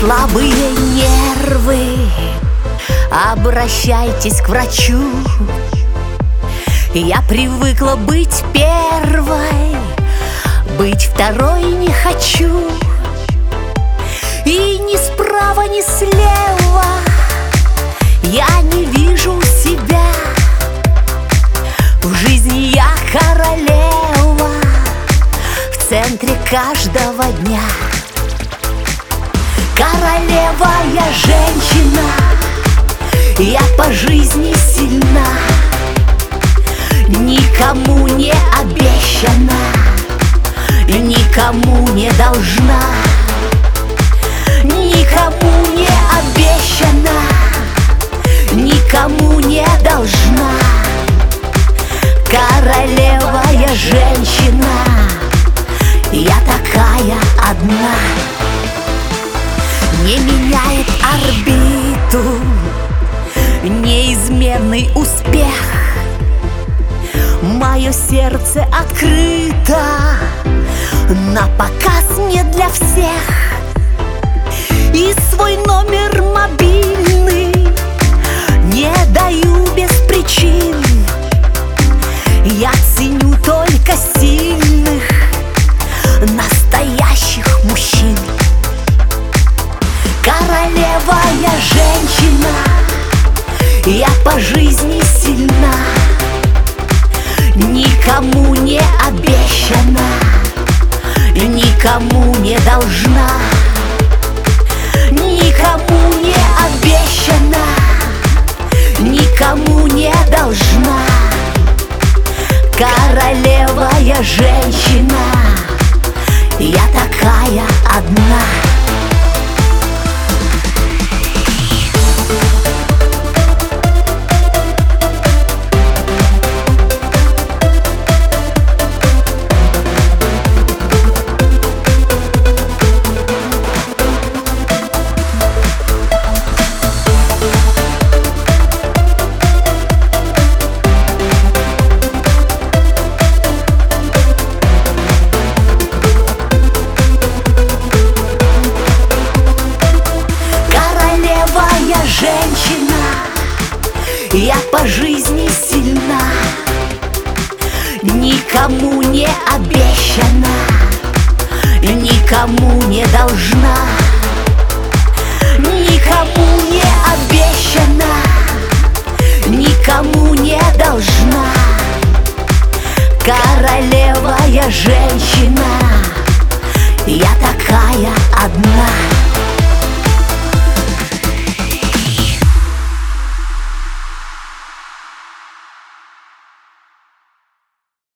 слабые нервы, обращайтесь к врачу. Я привыкла быть первой, быть второй не хочу. И ни справа, ни слева я не вижу себя. В жизни я королева, в центре каждого дня. Королева я женщина, я по жизни сильна. Никому не обещана, никому не должна. Никому не обещана, никому не должна. Королева я женщина, я такая одна. Не меняет орбиту неизменный успех. Мое сердце открыто, на показ не для всех. И свой номер мобильный не даю без причин. Я ценю только сильных, настоящих мужчин. Королева я женщина, я по жизни сильна. Никому не обещана, никому не должна. Никому не обещана, никому не должна. Королева я женщина, я такая одна. Я по жизни сильна, никому не обещана, никому не должна. Никому не обещана, никому не должна. Королева я женщина, я такая одна.